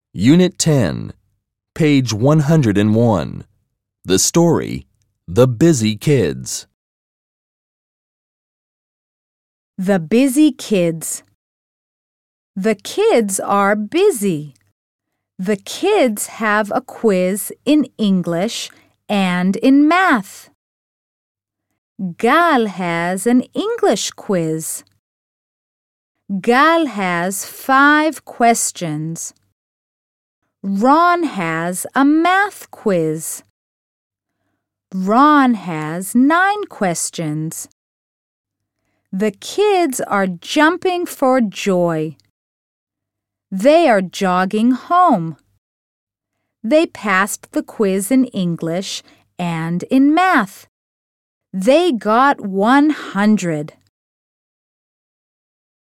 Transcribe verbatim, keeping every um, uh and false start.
Unit ten, page one hundred one. The story, The Busy Kids. The busy kids. The kids are busy. The kids have a quiz in English and in math. Gal has an English quiz. Gal has five questions. Ron has a math quiz. Ron has nine questions. The kids are jumping for joy. They are jogging home. They passed the quiz in English and in math. They got one hundred.